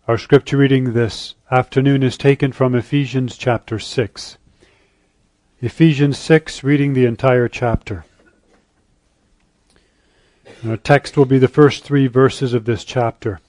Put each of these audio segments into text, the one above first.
Our scripture reading this afternoon is taken from Ephesians chapter 6. Ephesians 6, reading the entire chapter. Our text will be the first 3 verses of this chapter.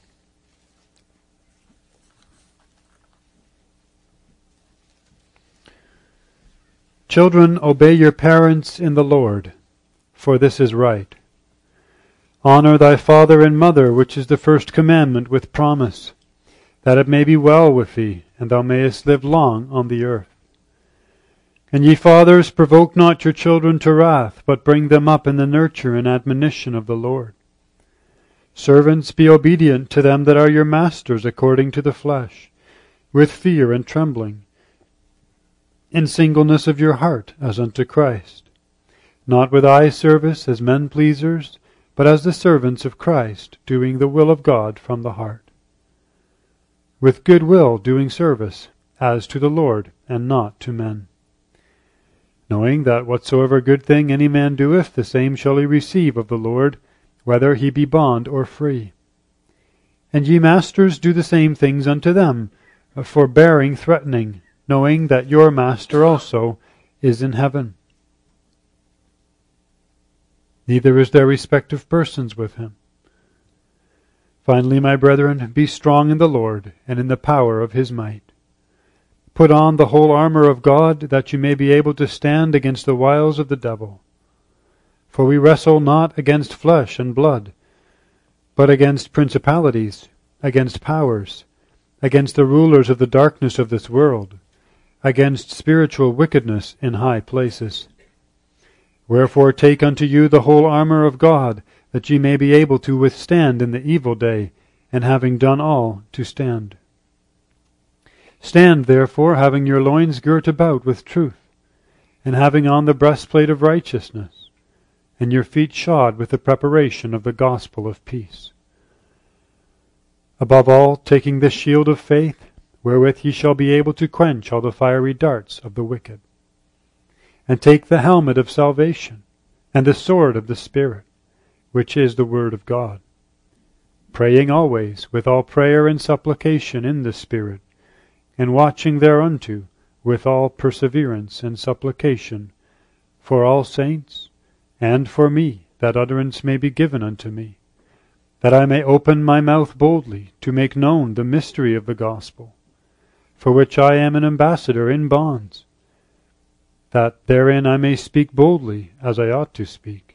Children, obey your parents in the Lord, for this is right. Honor thy father and mother, which is the first commandment with promise, that it may be well with thee, and thou mayest live long on the earth. And ye fathers, provoke not your children to wrath, but bring them up in the nurture and admonition of the Lord. Servants, be obedient to them that are your masters according to the flesh, with fear and trembling, in singleness of your heart, as unto Christ, not with eye service as men pleasers, but as the servants of Christ, doing the will of God from the heart, with good will doing service, as to the Lord, and not to men, knowing that whatsoever good thing any man doeth, the same shall he receive of the Lord, whether he be bond or free. And ye masters, do the same things unto them, forbearing threatening, knowing that your master also is in heaven. Neither is there respect of persons with him. Finally, my brethren, be strong in the Lord, and in the power of his might. Put on the whole armor of God, that you may be able to stand against the wiles of the devil. For we wrestle not against flesh and blood, but against principalities, against powers, against the rulers of the darkness of this world, against spiritual wickedness in high places. Wherefore take unto you the whole armor of God, that ye may be able to withstand in the evil day, and having done all, to stand. Stand therefore, having your loins girt about with truth, and having on the breastplate of righteousness, and your feet shod with the preparation of the gospel of peace. Above all, taking the shield of faith, wherewith ye shall be able to quench all the fiery darts of the wicked. And take the helmet of salvation, and the sword of the Spirit, which is the word of God, praying always with all prayer and supplication in the Spirit, and watching thereunto with all perseverance and supplication for all saints, and for me, that utterance may be given unto me, that I may open my mouth boldly to make known the mystery of the gospel, for which I am an ambassador in bonds, that therein I may speak boldly as I ought to speak.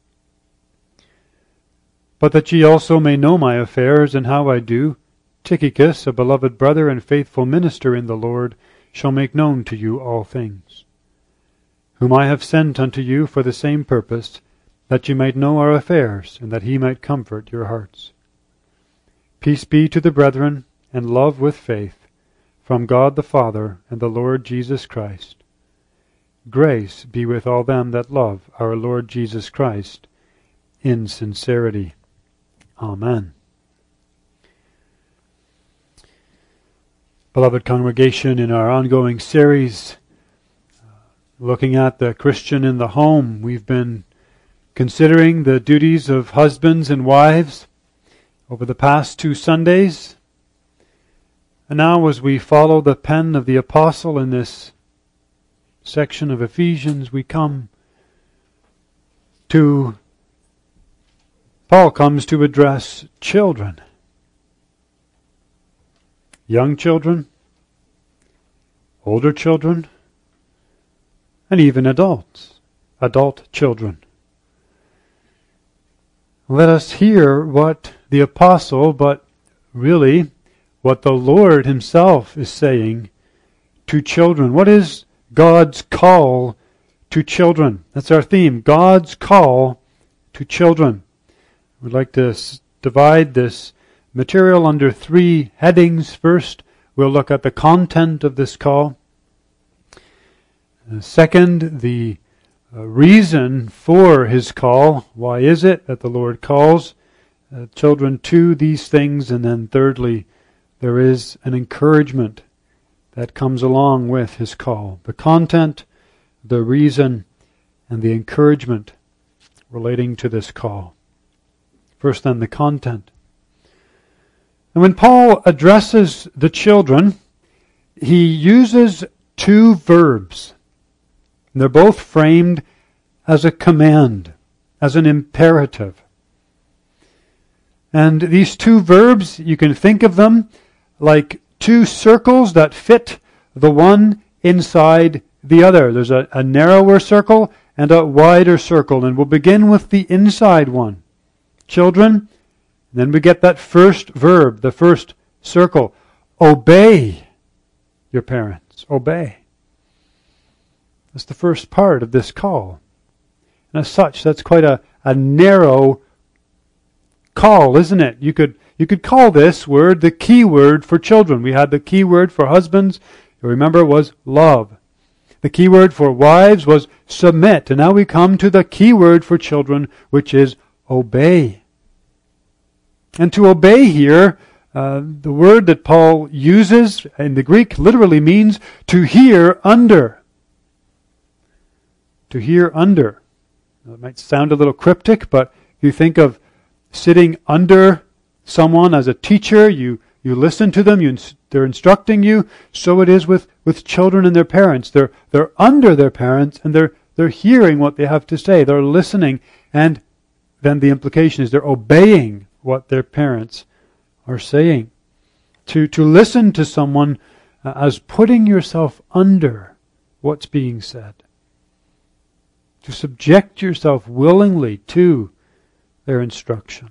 But that ye also may know my affairs and how I do, Tychicus, a beloved brother and faithful minister in the Lord, shall make known to you all things, whom I have sent unto you for the same purpose, that ye might know our affairs, and that he might comfort your hearts. Peace be to the brethren, and love with faith, from God the Father and the Lord Jesus Christ. Grace be with all them that love our Lord Jesus Christ in sincerity. Amen. Beloved congregation, in our ongoing series, looking at the Christian in the home, we've been considering the duties of husbands and wives over the past 2 Sundays. And now as we follow the pen of the apostle in this section of Ephesians, we come to, Paul comes to address children. Young children, older children, and even adult children. Let us hear what the apostle, but really what the Lord himself is saying to children. What is God's call to children? That's our theme, God's call to children. We'd like to divide this material under 3 headings. First, we'll look at the content of this call. Second, the reason for his call. Why is it that the Lord calls children to these things? And then thirdly, there is an encouragement that comes along with his call. The content, the reason, and the encouragement relating to this call. First then, the content. And when Paul addresses the children, he uses two verbs. And they're both framed as a command, as an imperative. And these two verbs, you can think of them like two circles that fit the one inside the other. There's a narrower circle and a wider circle. And we'll begin with the inside one. Children, then we get that first verb, the first circle. Obey your parents. Obey. That's the first part of this call. And as such, that's quite a narrow call, isn't it? You could call this word the key word for children. We had the key word for husbands, you remember, was love. The key word for wives was submit. And now we come to the key word for children, which is obey. And to obey here, the word that Paul uses in the Greek literally means to hear under. To hear under. Now, it might sound a little cryptic, but if you think of sitting under someone as a teacher, you listen to them, they're instructing you. So it is with children and their parents. They're under their parents and they're hearing what they have to say. They're listening, and then the implication is they're obeying what their parents are saying. To listen to someone as putting yourself under what's being said. To subject yourself willingly to their instruction.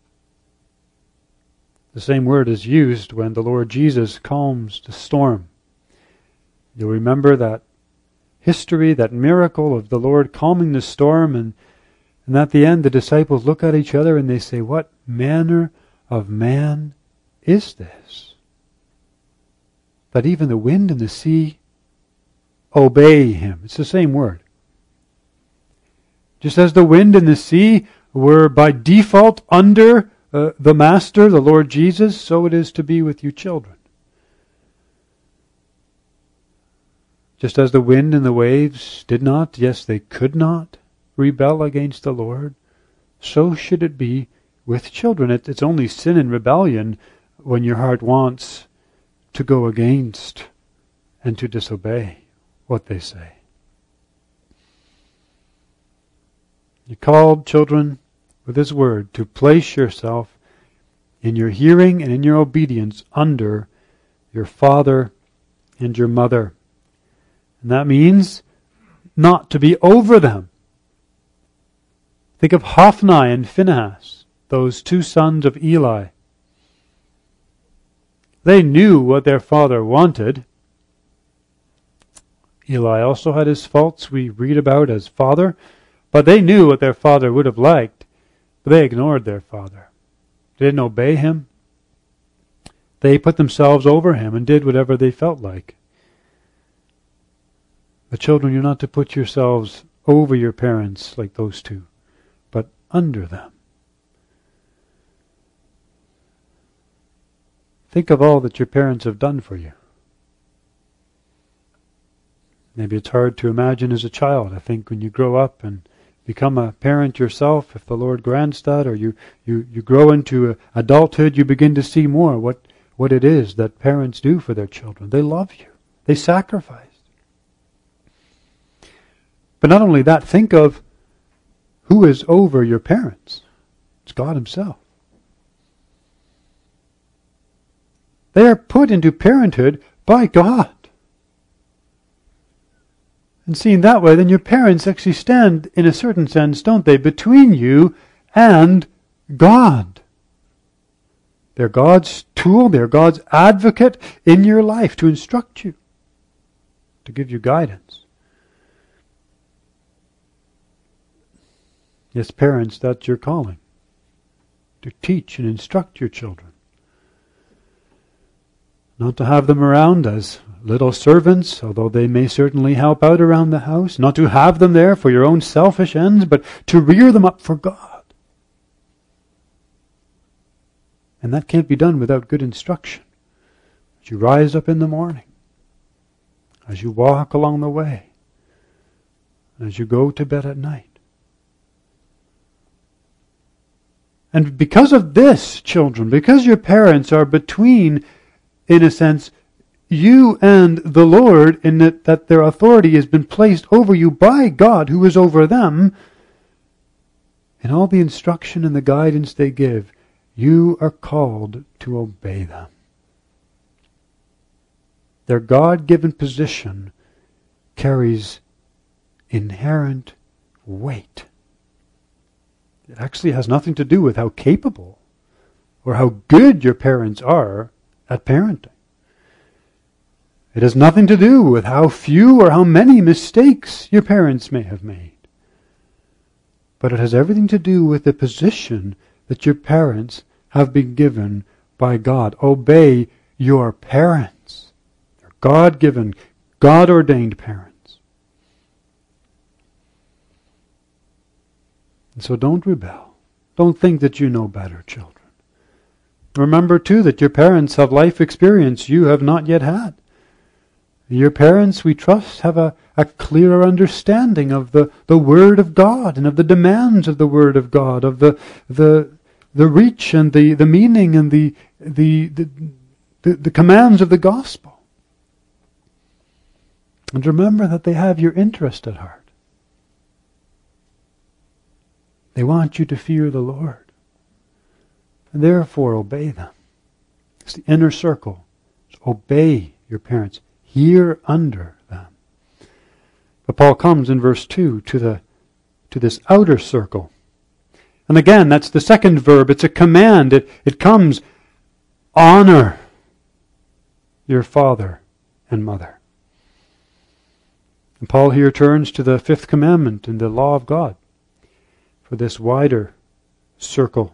The same word is used when the Lord Jesus calms the storm. You'll remember that history, that miracle of the Lord calming the storm, and at the end the disciples look at each other and they say, "What manner of man is this? That even the wind and the sea obey him." It's the same word. Just as the wind and the sea were by default under the Master, the Lord Jesus, so it is to be with you children. Just as the wind and the waves did not, yes, they could not rebel against the Lord, so should it be with children. It's only sin and rebellion when your heart wants to go against and to disobey what they say. You called, children, with His word to place yourself in your hearing and in your obedience under your father and your mother. And that means not to be over them. Think of Hophni and Phinehas, those two sons of Eli. They knew what their father wanted. Eli also had his faults we read about as father, but they knew what their father would have liked, but they ignored their father. They didn't obey him. They put themselves over him and did whatever they felt like. But children, you're not to put yourselves over your parents like those two, but under them. Think of all that your parents have done for you. Maybe it's hard to imagine as a child. I think when you grow up and become a parent yourself, if the Lord grants that, or you grow into adulthood, you begin to see more what it is that parents do for their children. They love you. They sacrifice. But not only that, think of who is over your parents. It's God Himself. They are put into parenthood by God. And seen that way, then your parents actually stand, in a certain sense, don't they, between you and God. They're God's tool, they're God's advocate in your life to instruct you, to give you guidance. Yes, parents, that's your calling, to teach and instruct your children. Not to have them around as little servants, although they may certainly help out around the house. Not to have them there for your own selfish ends, but to rear them up for God. And that can't be done without good instruction. As you rise up in the morning, as you walk along the way, as you go to bed at night. And because of this, children, because your parents are between, in a sense, you and the Lord, in that their authority has been placed over you by God who is over them, in all the instruction and the guidance they give, you are called to obey them. Their God-given position carries inherent weight. It actually has nothing to do with how capable or how good your parents are at parenting. It has nothing to do with how few or how many mistakes your parents may have made. But it has everything to do with the position that your parents have been given by God. Obey your parents. They're God-given, God-ordained parents. And so don't rebel. Don't think that you know better, children. Remember, too, that your parents have life experience you have not yet had. Your parents, we trust, have a clearer understanding of the Word of God and of the demands of the Word of God, of the reach and the meaning and the commands of the gospel. And remember that they have your interest at heart. They want you to fear the Lord. And therefore obey them. It's the inner circle. Obey your parents. Hear under them. But Paul comes in verse 2 to this outer circle. And again, that's the second verb. It's a command. It comes, honor your father and mother. And Paul here turns to the fifth commandment in the law of God for this wider circle.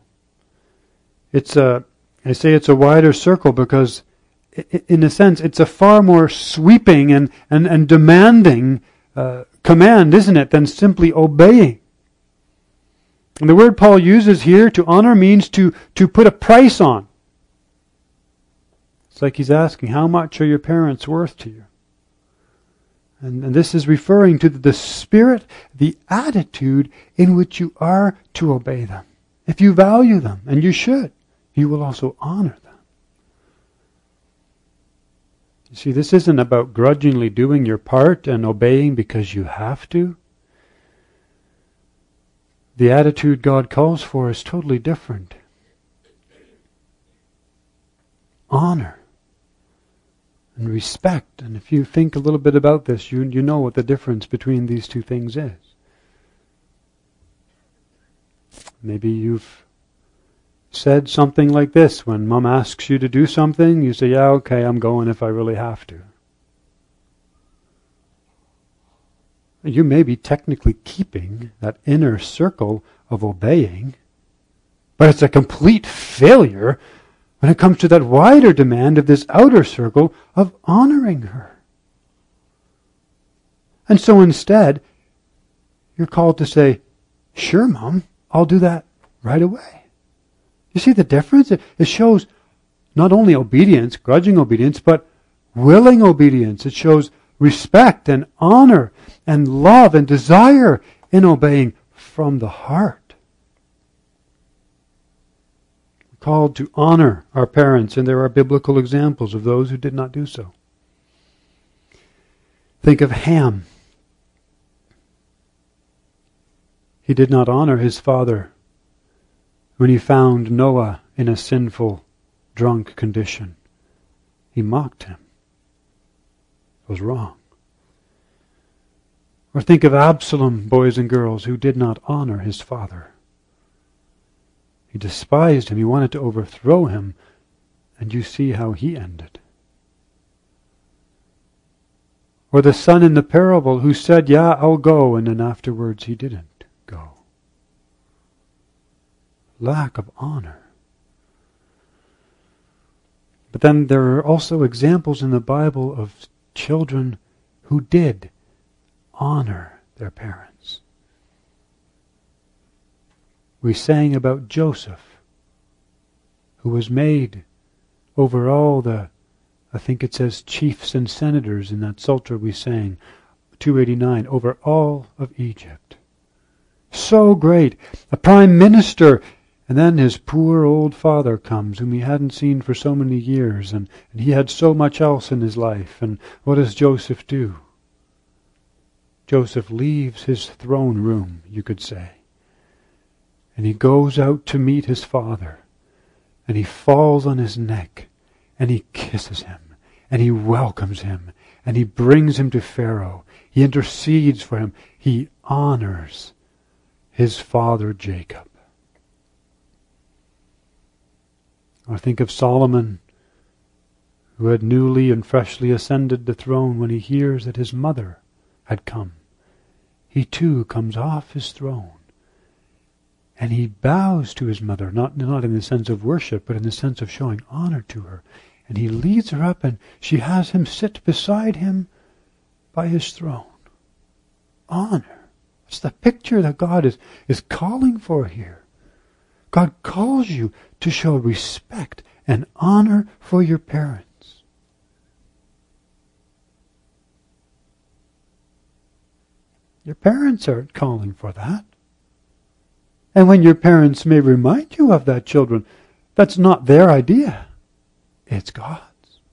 I say it's a wider circle because in a sense, it's a far more sweeping and demanding command, isn't it, than simply obeying. And the word Paul uses here, to honor, means to put a price on. It's like he's asking, how much are your parents worth to you? And this is referring to the spirit, the attitude in which you are to obey them. If you value them, and you should, you will also honor them. You see, this isn't about grudgingly doing your part and obeying because you have to. The attitude God calls for is totally different. Honor and respect. And if you think a little bit about this, you know what the difference between these two things is. Maybe you've said something like this. When Mom asks you to do something, you say, yeah, okay, I'm going if I really have to. You may be technically keeping that inner circle of obeying, but it's a complete failure when it comes to that wider demand of this outer circle of honoring her. And so instead, you're called to say, sure, Mom, I'll do that right away. You see the difference? It shows not only obedience, grudging obedience, but willing obedience. It shows respect and honor and love and desire in obeying from the heart. We're called to honor our parents, and there are biblical examples of those who did not do so. Think of Ham. He did not honor his father when he found Noah in a sinful, drunk condition. He mocked him. It was wrong. Or think of Absalom, boys and girls, who did not honor his father. He despised him. He wanted to overthrow him. And you see how he ended. Or the son in the parable who said, yeah, I'll go, and then afterwards he didn't go. Lack of honor. But then there are also examples in the Bible of children who did honor their parents. We sang about Joseph, who was made over all the, I think it says chiefs and senators in that psalter we sang, 289, over all of Egypt. So great, a prime minister, And then his poor old father comes, whom he hadn't seen for so many years, and he had so much else in his life. And what does Joseph do? Joseph leaves his throne room, you could say. And he goes out to meet his father. And he falls on his neck. And he kisses him. And he welcomes him. And he brings him to Pharaoh. He intercedes for him. He honors his father Jacob. Or think of Solomon, who had newly and freshly ascended the throne when he hears that his mother had come. He too comes off his throne. And he bows to his mother, not in the sense of worship, but in the sense of showing honor to her. And he leads her up, and she has him sit beside him by his throne. Honor. It's the picture that God is calling for here. God calls you to show respect and honor for your parents. Your parents aren't calling for that. And when your parents may remind you of that, children, that's not their idea. It's God's.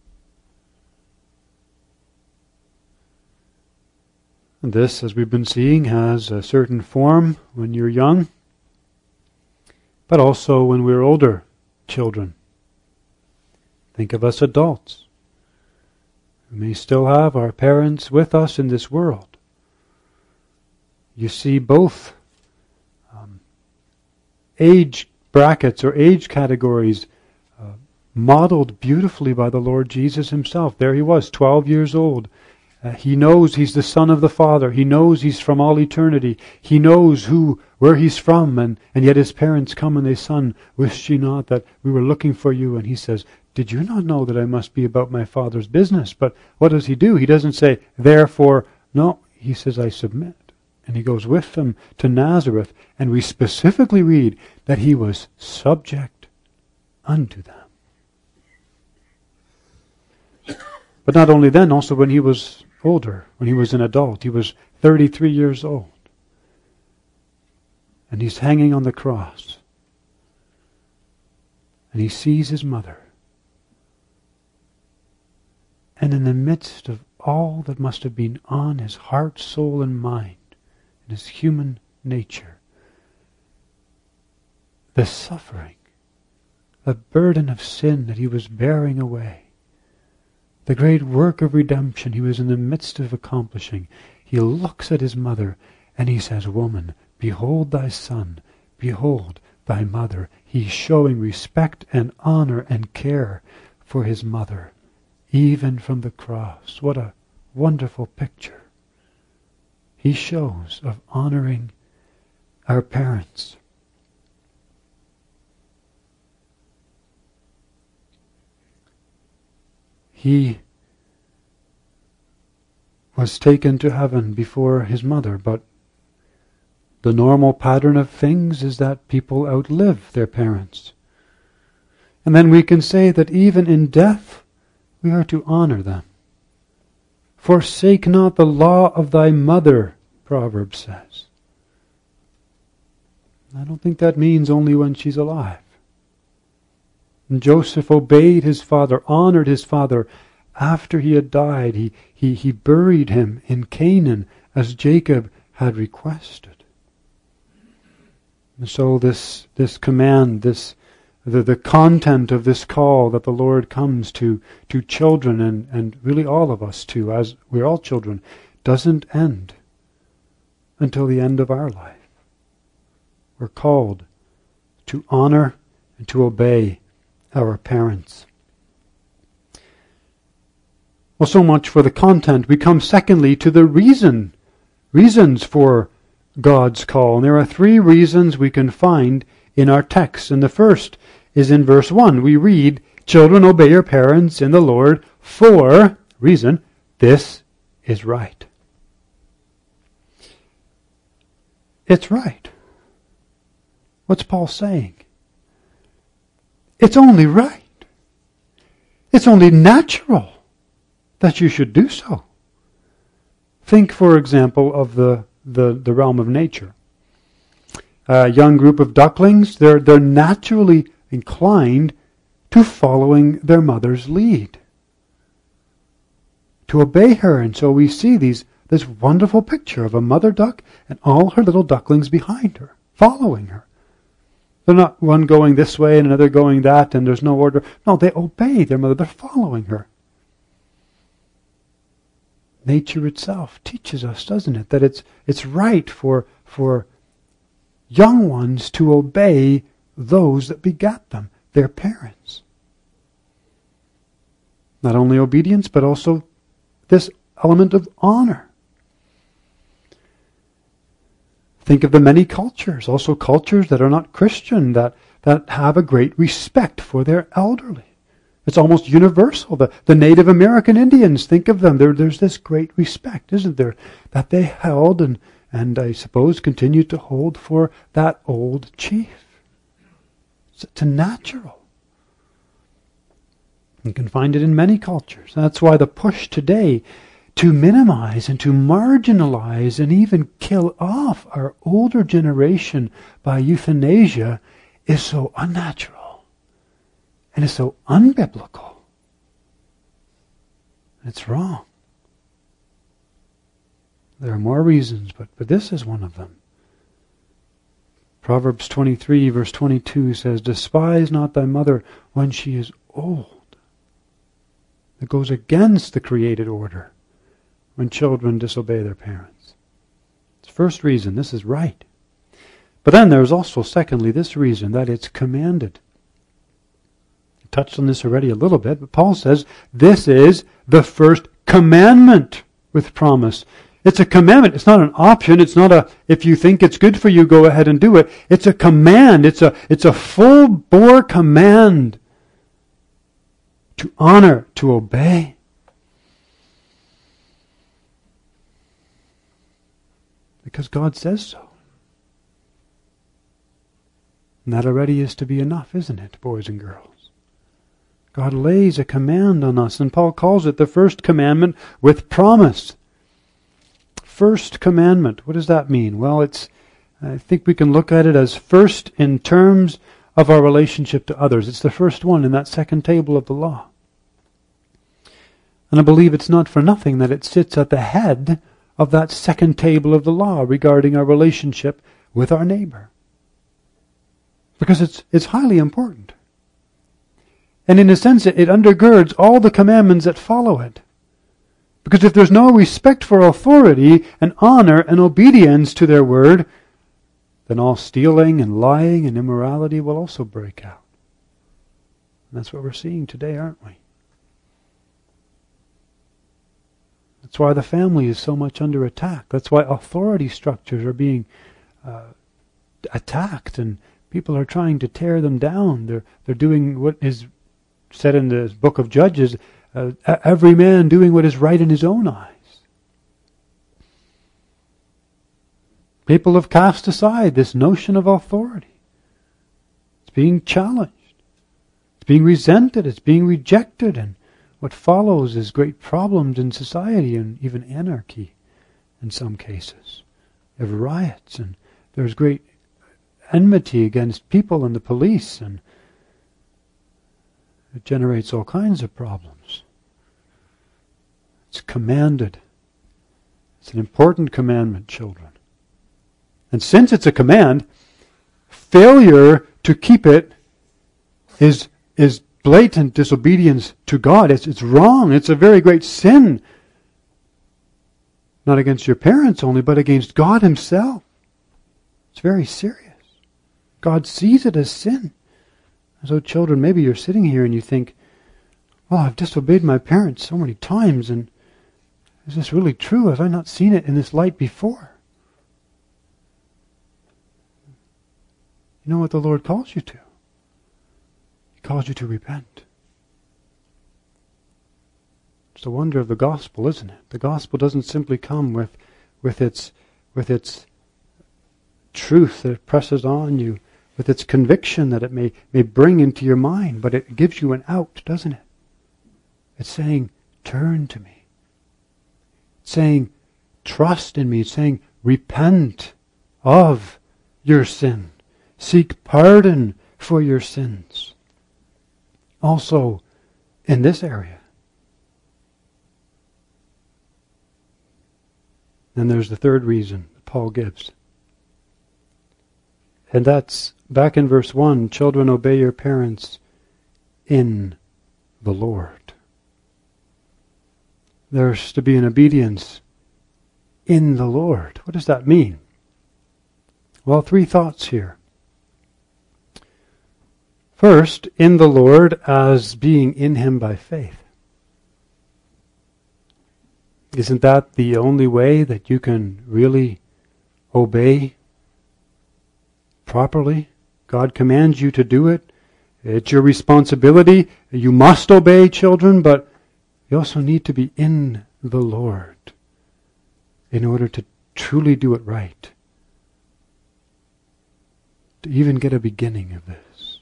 And this, as we've been seeing, has a certain form when you're young, but also when we're older children. Think of us adults. We may still have our parents with us in this world. You see both age brackets or age categories modeled beautifully by the Lord Jesus himself. There he was, 12 years old. He knows he's the Son of the Father. He knows he's from all eternity. He knows where he's from, and yet his parents come and they, "Son, wist ye not that we were looking for you?" And he says, "Did you not know that I must be about my Father's business?" But what does he do? He doesn't say, "Therefore," no, he says, "I submit." And he goes with them to Nazareth, and we specifically read that he was subject unto them. But not only then, also when he was older, when he was an adult, he was 33 years old. And he's hanging on the cross. And he sees his mother. And in the midst of all that must have been on his heart, soul, and mind, and his human nature, the suffering, the burden of sin that he was bearing away, the great work of redemption he was in the midst of accomplishing, he looks at his mother and he says, "Woman, behold thy son, behold thy mother." He's showing respect and honor and care for his mother, even from the cross. What a wonderful picture he shows of honoring our parents. He was taken to heaven before his mother, but the normal pattern of things is that people outlive their parents. And then we can say that even in death, we are to honor them. "Forsake not the law of thy mother," Proverbs says. I don't think that means only when she's alive. And Joseph obeyed his father, honored his father. After he had died, he buried him in Canaan as Jacob had requested. And so this command, the content of this call that the Lord comes to children and really all of us too, as we're all children, doesn't end until the end of our life. We're called to honor and to obey our parents. Well, so much for the content. We come secondly to the reasons for God's call. And there are 3 reasons we can find in our text. And the first is in verse 1. We read, "Children, obey your parents in the Lord, for," reason, "this is right." It's right. What's Paul saying? It's only right. It's only natural that you should do so. Think, for example, of the realm of nature. a young group of ducklings, they're naturally inclined to following their mother's lead, to obey her. And so we see this wonderful picture of a mother duck and all her little ducklings behind her, following her. They're not one going this way and another going that, and there's no order. No, they obey their mother. They're following her. Nature itself teaches us, doesn't it, that it's right for young ones to obey those that begat them, their parents. Not only obedience, but also this element of honor. Think of the many cultures, also cultures that are not Christian, that have a great respect for their elderly. It's almost universal. The Native American Indians, think of them. There's this great respect, isn't there, that they held and I suppose continue to hold for that old chief. It's natural. You can find it in many cultures. That's why the push today to minimize and to marginalize and even kill off our older generation by euthanasia is so unnatural and is so unbiblical. It's wrong. There are more reasons, but this is one of them. Proverbs 23 verse 22 says, "Despise not thy mother when she is old." It goes against the created order when children disobey their parents. It's the first reason, this is right. But then there's also, secondly, this reason, that it's commanded. I touched on this already a little bit, but Paul says this is the first commandment with promise. It's a commandment. It's not an option. It's not a, if you think it's good for you, go ahead and do it. It's a command. It's a full-bore command to honor, to obey. Because God says so. And that already is to be enough, isn't it, boys and girls? God lays a command on us, and Paul calls it the first commandment with promise. First commandment. What does that mean? Well, I think we can look at it as first in terms of our relationship to others. It's the first one in that second table of the law. And I believe it's not for nothing that it sits at the head of that second table of the law regarding our relationship with our neighbor. Because it's highly important. And in a sense, it undergirds all the commandments that follow it. Because if there's no respect for authority and honor and obedience to their word, then all stealing and lying and immorality will also break out. And that's what we're seeing today, aren't we? That's why the family is so much under attack. That's why authority structures are being attacked, and people are trying to tear them down. They're doing what is said in the book of Judges, every man doing what is right in his own eyes. People have cast aside this notion of authority. It's being challenged. It's being resented. It's being rejected. And what follows is great problems in society and even anarchy in some cases. You have riots, and there's great enmity against people and the police, and it generates all kinds of problems. It's commanded. It's an important commandment, children. And since it's a command, failure to keep it is blatant disobedience to God. It's wrong. It's a very great sin. Not against your parents only, but against God Himself. It's very serious. God sees it as sin. So children, maybe you're sitting here and you think, well, I've disobeyed my parents so many times, and is this really true? Have I not seen it in this light before? You know what the Lord calls you to? He calls you to repent. It's the wonder of the gospel, isn't it? The gospel doesn't simply come with its truth that it presses on you, with its conviction that it may bring into your mind, but it gives you an out, doesn't it? It's saying, turn to me. It's saying, trust in me. It's saying, repent of your sin. Seek pardon for your sins. Also, in this area. Then there's the third reason that Paul gives. And that's back in verse 1, children, obey your parents in the Lord. There's to be an obedience in the Lord. What does that mean? Well, three thoughts here. First, in the Lord as being in Him by faith. Isn't that the only way that you can really obey properly? God commands you to do it. It's your responsibility. You must obey, children, but you also need to be in the Lord in order to truly do it right. To even get a beginning of this.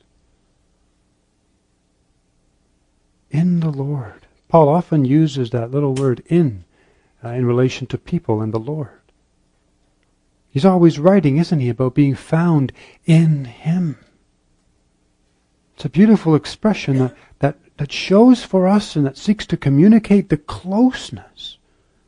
In the Lord. Paul often uses that little word in relation to people and the Lord. He's always writing, isn't he, about being found in Him. It's a beautiful expression that shows for us and that seeks to communicate the closeness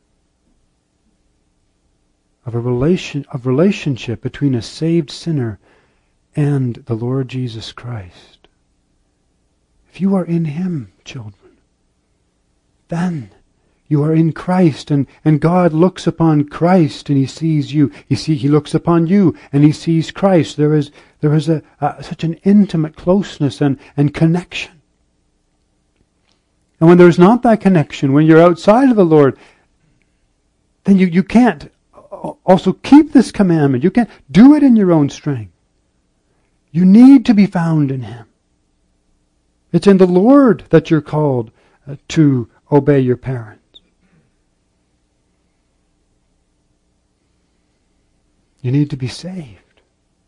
of a relationship between a saved sinner and the Lord Jesus Christ. If you are in Him, children, then you are in Christ, and God looks upon Christ and He sees you. He looks upon you and He sees Christ. There is such an intimate closeness and connection. And when there's not that connection, when you're outside of the Lord, then you can't also keep this commandment. You can't do it in your own strength. You need to be found in Him. It's in the Lord that you're called to obey your parents. You need to be saved.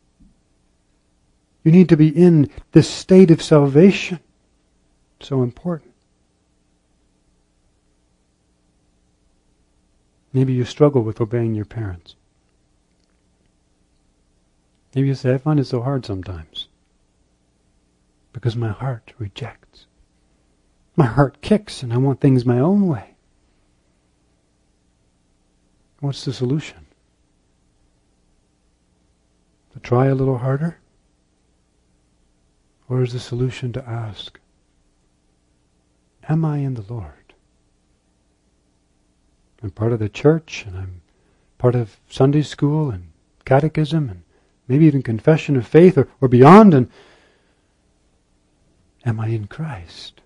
You need to be in this state of salvation. So important. Maybe you struggle with obeying your parents. Maybe you say, I find it so hard sometimes. Because my heart rejects. My heart kicks and I want things my own way. What's the solution? To try a little harder? Or is the solution to ask, am I in the Lord? I'm part of the church, and I'm part of Sunday school and catechism, and maybe even confession of faith or beyond, and am I in Christ?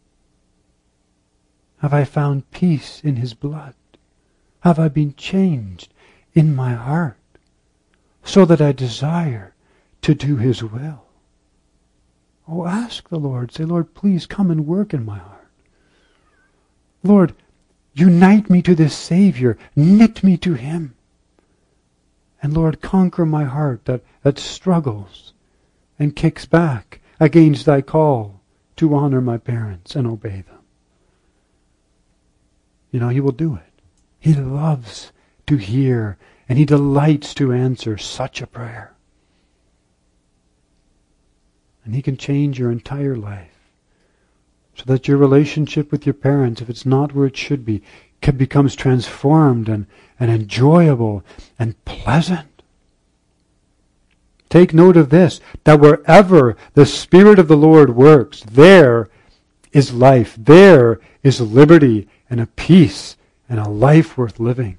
Have I found peace in His blood? Have I been changed in my heart so that I desire to do His will? Oh, ask the Lord. Say, Lord, please come and work in my heart. Lord, unite me to this Savior. Knit me to Him. And Lord, conquer my heart that struggles and kicks back against Thy call to honor my parents and obey them. You know, He will do it. He loves to hear and He delights to answer such a prayer. And He can change your entire life so that your relationship with your parents, if it's not where it should be, becomes transformed and enjoyable and pleasant. Take note of this, that wherever the Spirit of the Lord works, there is life, there is liberty and a peace and a life worth living.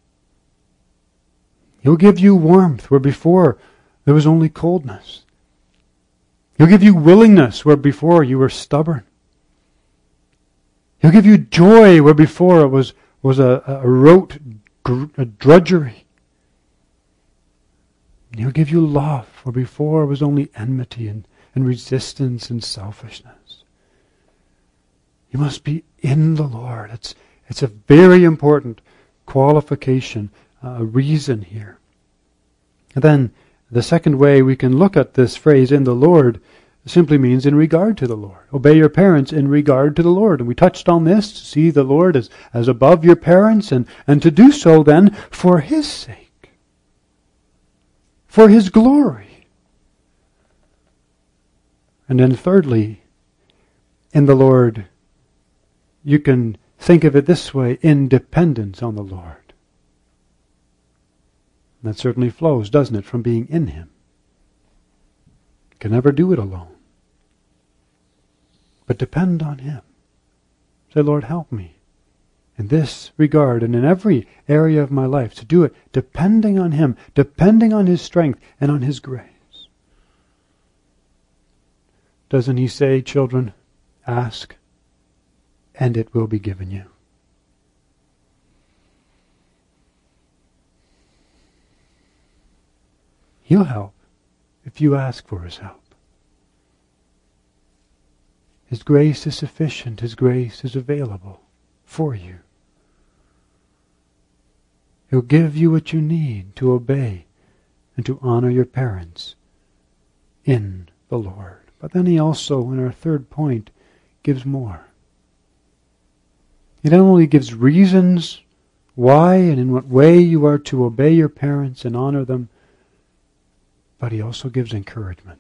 He'll give you warmth where before there was only coldness. He'll give you willingness where before you were stubborn. He'll give you joy where before it was a rote drudgery. He'll give you love where before it was only enmity and resistance and selfishness. You must be in the Lord. It's a very important qualification, reason here. And then the second way we can look at this phrase, in the Lord, simply means in regard to the Lord. Obey your parents in regard to the Lord. And we touched on this, to see the Lord as above your parents, and to do so then for His sake. for His glory. And then thirdly, in the Lord, you can think of it this way, in dependence on the Lord. And that certainly flows, doesn't it, from being in Him. You can never do it alone. But depend on Him. Say, Lord, help me in this regard and in every area of my life to do it depending on Him, depending on His strength and on His grace. Doesn't He say, children, ask, and it will be given you? He'll help if you ask for His help. His grace is sufficient. His grace is available for you. He'll give you what you need to obey and to honor your parents in the Lord. But then He also, in our third point, gives more. He not only gives reasons why and in what way you are to obey your parents and honor them, but He also gives encouragement.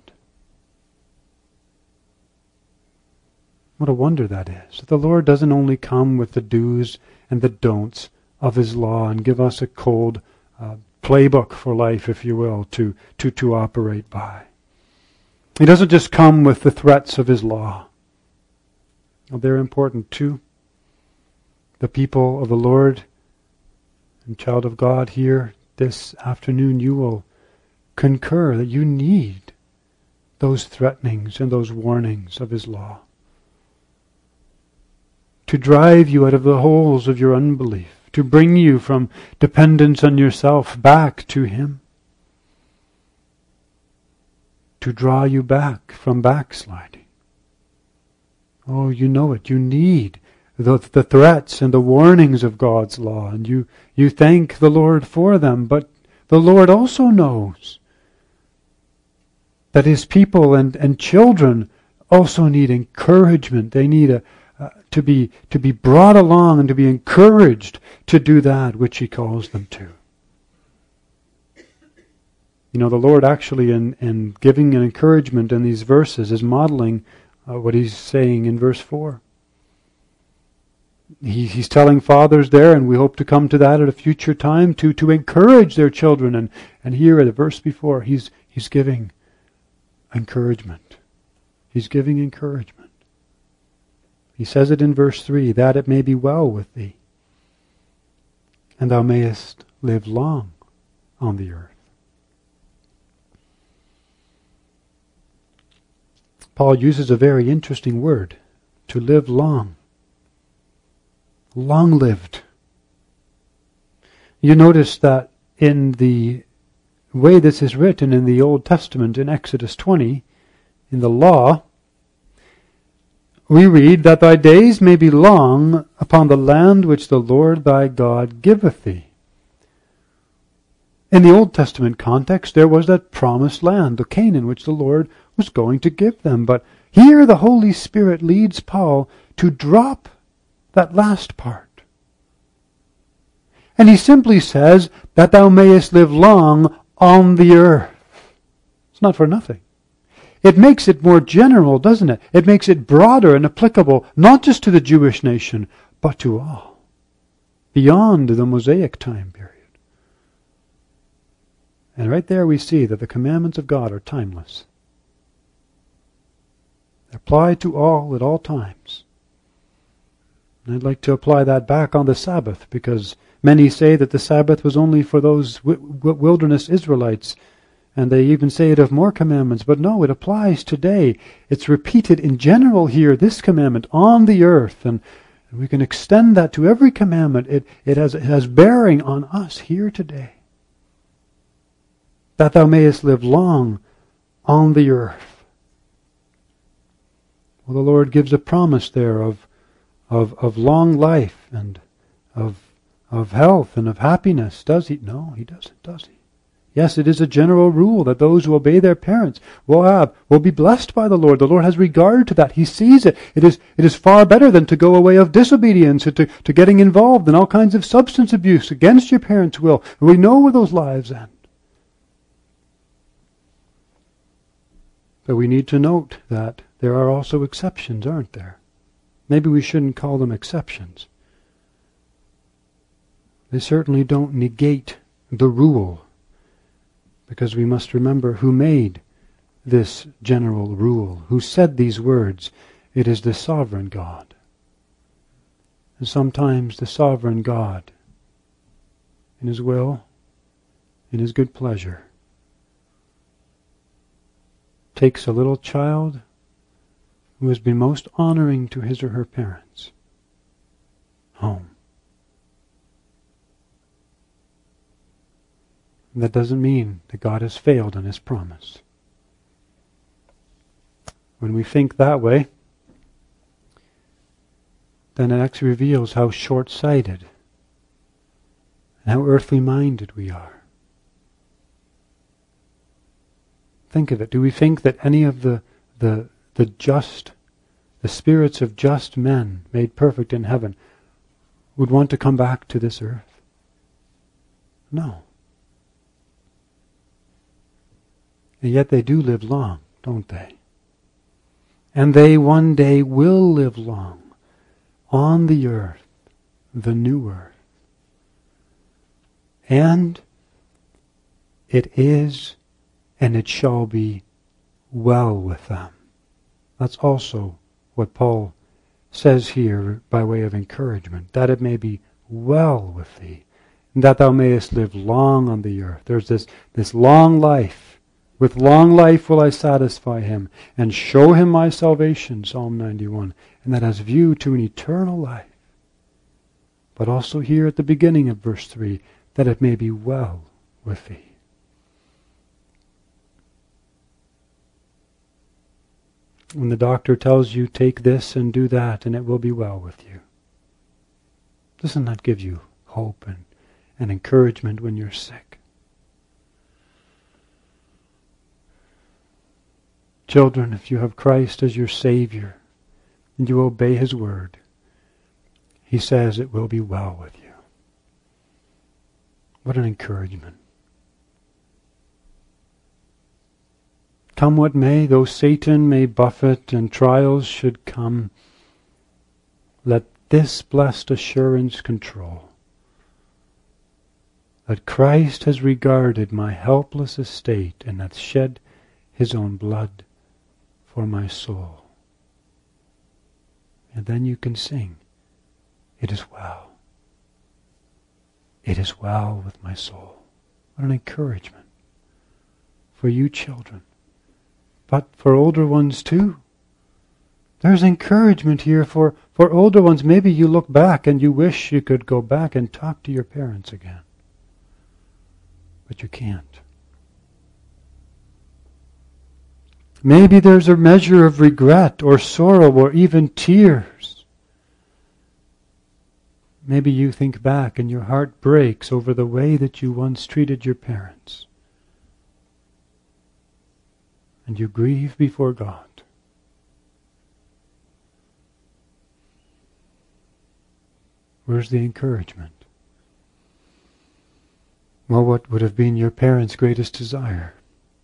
What a wonder that is. That the Lord doesn't only come with the do's and the don'ts of His law and give us a cold playbook for life, if you will, to operate by. He doesn't just come with the threats of His law. Well, they're important too. The people of the Lord and child of God here this afternoon, you will concur that you need those threatenings and those warnings of His law to drive you out of the holes of your unbelief, to bring you from dependence on yourself back to Him, to draw you back from backsliding. Oh, you know it. You need the threats and the warnings of God's law, and you thank the Lord for them, but the Lord also knows that His people and children also need encouragement. They need to be brought along and to be encouraged to do that which He calls them to. You know, the Lord actually in giving an encouragement in these verses is modeling what He's saying in verse 4. He's telling fathers there, and we hope to come to that at a future time, to encourage their children. And here at the verse before, He's giving encouragement. He's giving encouragement. He says it in verse 3, that it may be well with thee, and thou mayest live long on the earth. Paul uses a very interesting word, to live long. Long-lived. You notice that in the way this is written in the Old Testament, in Exodus 20, in the law, we read that thy days may be long upon the land which the Lord thy God giveth thee. In the Old Testament context, there was that promised land, the Canaan, which the Lord was going to give them. But here the Holy Spirit leads Paul to drop that last part. And he simply says that thou mayest live long on the earth. It's not for nothing. It makes it more general, doesn't it? It makes it broader and applicable, not just to the Jewish nation, but to all, beyond the Mosaic time period. And right there we see that the commandments of God are timeless. They apply to all at all times. And I'd like to apply that back on the Sabbath, because many say that the Sabbath was only for those wilderness Israelites, and they even say it of more commandments. But no, it applies today. It's repeated in general here, this commandment, on the earth. And we can extend that to every commandment. It has bearing on us here today. That thou mayest live long on the earth. Well, the Lord gives a promise there of long life and of health and of happiness. Does He? No, He doesn't, does He? Yes, it is a general rule that those who obey their parents will be blessed by the Lord. The Lord has regard to that. He sees it. It is far better than to go a way of disobedience, to getting involved in all kinds of substance abuse against your parents' will. We know where those lives end. But we need to note that there are also exceptions, aren't there? Maybe we shouldn't call them exceptions. They certainly don't negate the rule, because we must remember who made this general rule, who said these words. It is the sovereign God. And sometimes the sovereign God, in His will, in His good pleasure, takes a little child who has been most honoring to his or her parents home. And that doesn't mean that God has failed on His promise. When we think that way, then it actually reveals how short-sighted and how earthly-minded we are. Think of it. Do we think that any of the spirits of just men made perfect in heaven would want to come back to this earth? No. And yet they do live long, don't they? And they one day will live long on the earth, the new earth. And it is and it shall be well with them. That's also what Paul says here by way of encouragement, that it may be well with thee, and that thou mayest live long on the earth. There's this long life. With long life will I satisfy him, and show him my salvation, Psalm 91. And that has view to an eternal life. But also here at the beginning of verse 3, that it may be well with thee. When the doctor tells you, take this and do that, and it will be well with you. Doesn't that give you hope and encouragement when you're sick? Children, if you have Christ as your Savior, and you obey His word, He says it will be well with you. What an encouragement. Come what may, though Satan may buffet and trials should come, let this blessed assurance control, that Christ has regarded my helpless estate and hath shed His own blood for my soul. And then you can sing, it is well. It is well with my soul. What an encouragement for you children. But for older ones too. There's encouragement here for older ones. Maybe you look back and you wish you could go back and talk to your parents again. But you can't. Maybe there's a measure of regret or sorrow or even tears. Maybe you think back and your heart breaks over the way that you once treated your parents. And you grieve before God. Where's the encouragement? Well, what would have been your parents' greatest desire?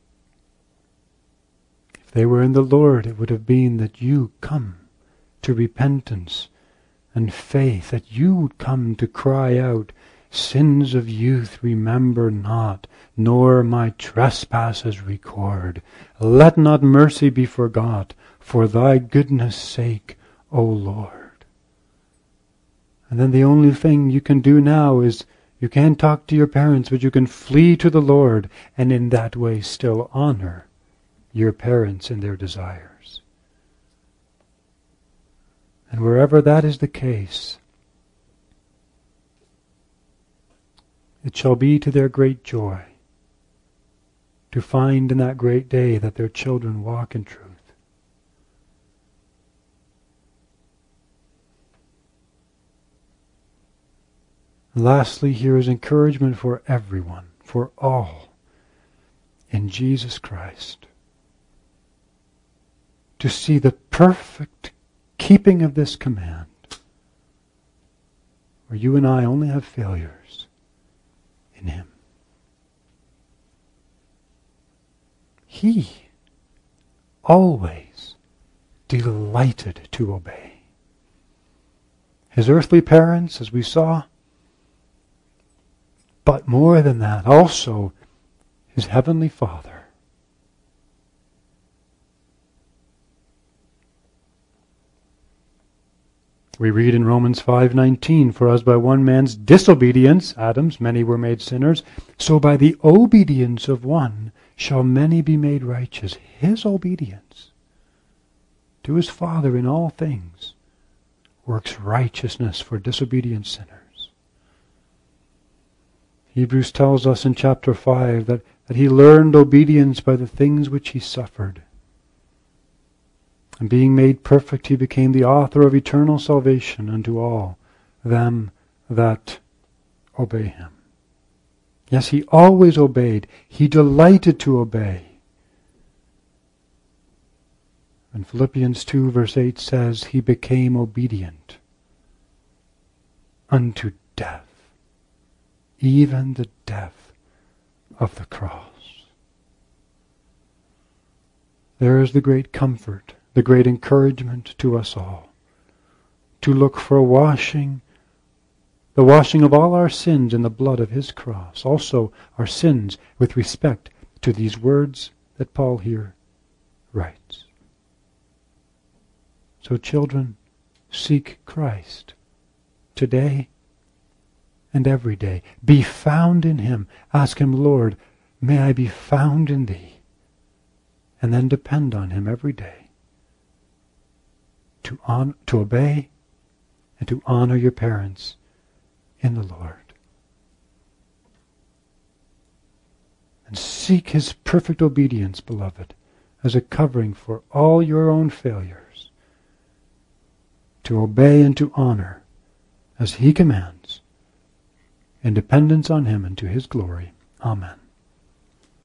If they were in the Lord, it would have been that you come to repentance and faith, that you would come to cry out, sins of youth remember not, nor my trespasses record. Let not mercy be forgot, for thy goodness' sake, O Lord. And then the only thing you can do now is, you can't talk to your parents, but you can flee to the Lord, and in that way still honor your parents in their desires. And wherever that is the case, it shall be to their great joy to find in that great day that their children walk in truth. And lastly, here is encouragement for everyone, for all, in Jesus Christ. To see the perfect keeping of this command, where you and I only have failures in Him. He always delighted to obey. His earthly parents, as we saw, but more than that, also his heavenly Father. We read in Romans 5:19, "For as by one man's disobedience, Adam's, many were made sinners, so by the obedience of one shall many be made righteous." His obedience to his Father in all things works righteousness for disobedient sinners. Hebrews tells us in chapter 5 that he learned obedience by the things which he suffered. And being made perfect, he became the author of eternal salvation unto all them that obey him. Yes, he always obeyed. He delighted to obey. And Philippians 2 verse 8 says, he became obedient unto death, even the death of the cross. There is the great comfort, the great encouragement to us all, to look for a washing, the washing of all our sins in the blood of his cross. Also our sins with respect to these words that Paul here writes. So children, seek Christ today and every day. Be found in him. Ask him, Lord, may I be found in thee. And then depend on him every day to obey and to honor your parents in the Lord. And seek his perfect obedience, beloved, as a covering for all your own failures, to obey and to honor as he commands, in dependence on him and to his glory. Amen.